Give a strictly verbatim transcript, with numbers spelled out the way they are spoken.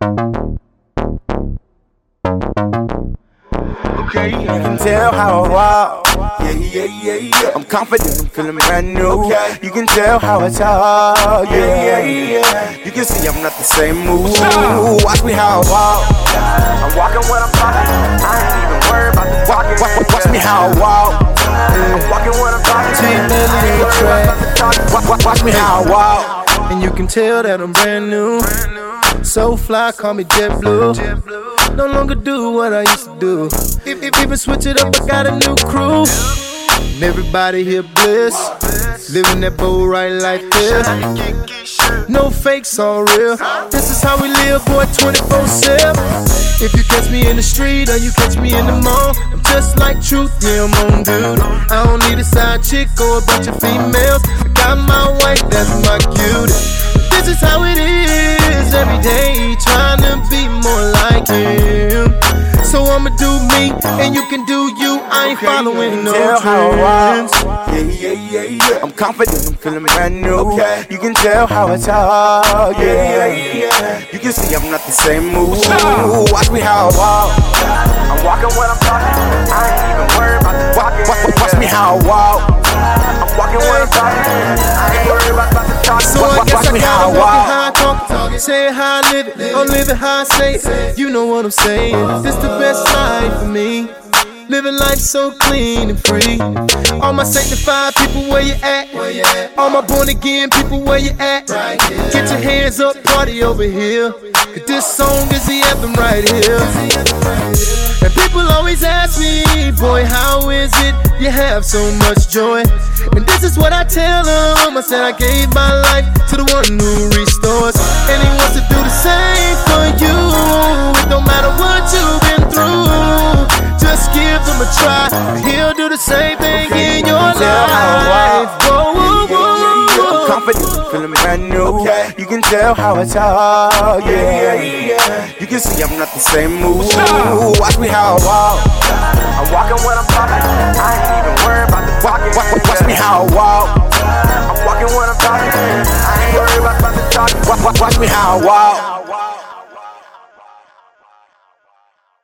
Okay, you can tell how I walk. Yeah, yeah, yeah, yeah. I'm confident, I'm feeling brand new. Okay. You can tell how I talk. Yeah, yeah, yeah. You can see I'm not the same mood. Watch me how I walk. I'm walking when I'm talking. I ain't even worried about the walking. Watch, watch me how I walk. I'm walking when I'm talking. Watch, watch, watch me how I walk. And you can tell that I'm brand new. So fly, call me JetBlue. No longer do what I used to do. If, if even switch it up, I got a new crew. And everybody here bliss. Living that bold right life here. No fakes, all real. This is how we live, boy, twenty-four seven. If you catch me in the street or you catch me in the mall, I'm just like Truth, yeah, I'm on duty. I don't need a side chick or a bunch of females. I got my wife, that's my cutie. This is how it is every day, trying to be more like him. So I'ma do me, and you can do you. I ain't okay, following no trends. Yeah, yeah, yeah, yeah. I'm confident, I'm feeling brand new. Okay. You can tell how I talk. Yeah, yeah, yeah. You can see I'm not the same mood. Watch me how I walk. I'm walking when I'm talking. I ain't even worried about the walking. Watch, watch me how I walk. I'm walking when I'm talking. I ain't worried about the talking. So I guess I gotta walk it how I talk, say it how I live it, I'm living how I say it. You know what I'm saying? This the best life for me. Living life so clean and free. All my sanctified people, where you at? All my born again people, where you at? Get your hands up, party over here. Cause this song is the anthem right here. And people always ask me, boy, how is it you have so much joy? And this is what I tell them. I said I gave my life to the one who restores, and he wants to do the same for you. It don't matter what you've been through, just give him a try. He'll do the same thing okay, in your life. Whoa, whoa, whoa, whoa. I'm confident, feeling brand new. Okay. You can tell how I talk. Yeah, yeah, yeah. You can see I'm not the same mood. Watch me how I walk. I'm walking when I'm talking. I ain't even worried about the walking. Watch, watch me how I walk. I'm walking when I'm talking. I ain't worried about the talking. Watch, watch, watch me how I walk.